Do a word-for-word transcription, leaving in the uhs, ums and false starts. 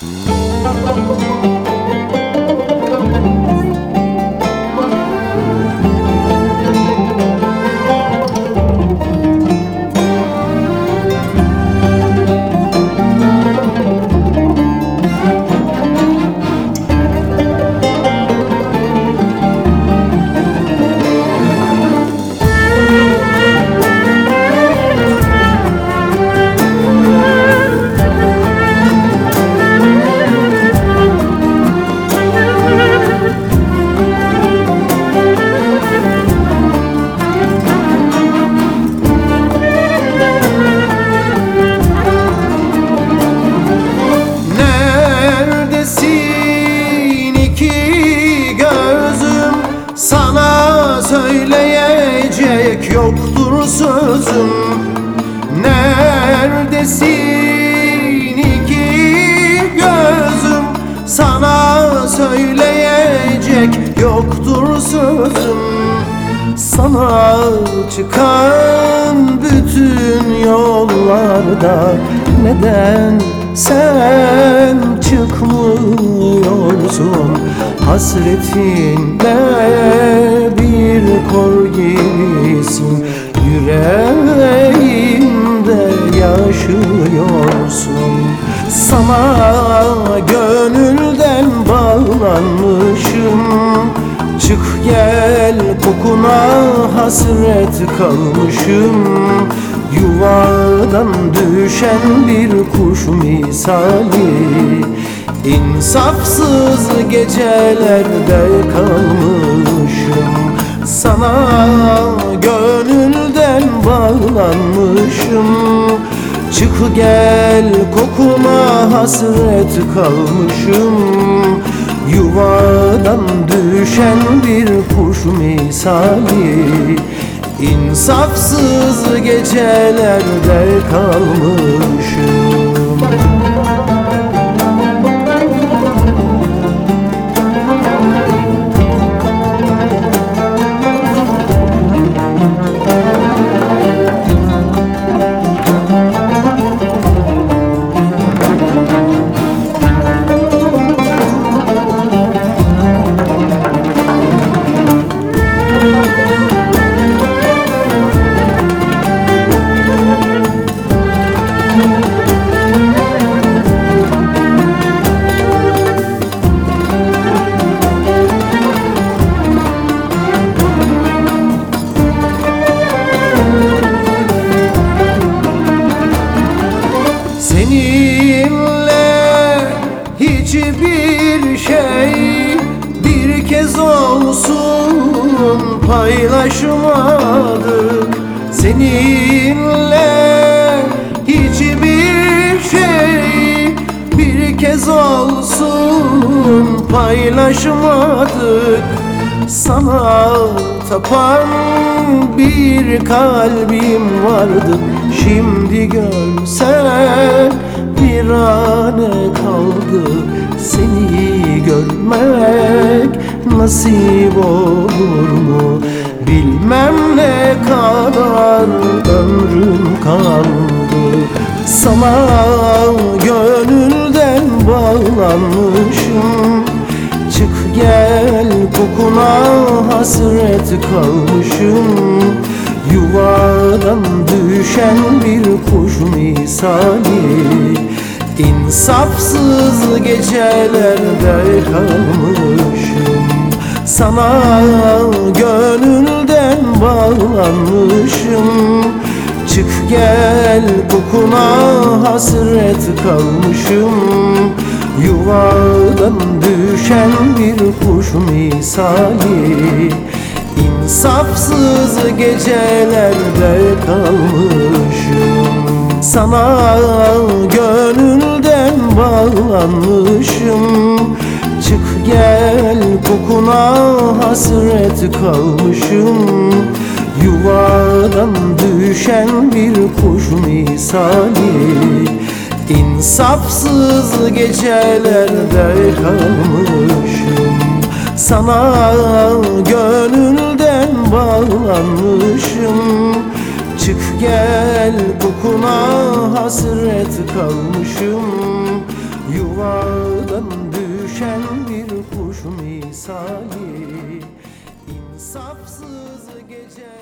Söyleyecek yoktur sözüm. Neredesin iki gözüm? Sana söyleyecek yoktur sözüm. Sana çıkan bütün yollarda neden sen çıkmıyorsun? Hasretinle bir kor gibisin, yüreğimde yaşıyorsun. Sana gönülden bağlanmışım. Çık gel kokuna hasret kalmışım. Yuvadan düşen bir kuş misali, İnsafsız gecelerde kalmışım. Sana gönülden bağlanmışım. Çık gel kokuma hasret kalmışım. Yuvadan düşen bir kuş misali, İnsafsız gecelerde kalmışım. Seninle hiçbir şey bir kez olsun paylaşmadık. Seninle hiçbir şey bir kez olsun paylaşmadık. Sana tapan bir kalbim vardı. Şimdi görsen bir ane kaldı. Seni görmek nasip olur mu? Bilmem ne kadar ömrüm kaldı. Sana gönülden bağlanmışım. Çık gel kokuna hasret kalmışım. Yuvadan düşen bir kuş misali, İnsafsız gecelerde kalmışım. Sana gönülden bağlanmışım. Çık gel kokuna hasret kalmışım. Yuvadan düşen bir kuş misali, İnsafsız gecelerde kalmışım. Sana gönülden bağlanmışım. Çık gel kokuna hasret kalmışım. Yuvadan düşen bir kuş misali, İnsafsız gecelerde kalmışım. Sana gönülden bağlanmışım. Çık gel kokuna hasret kalmışım. Yuva düşen bir kuş misali, insafsız gece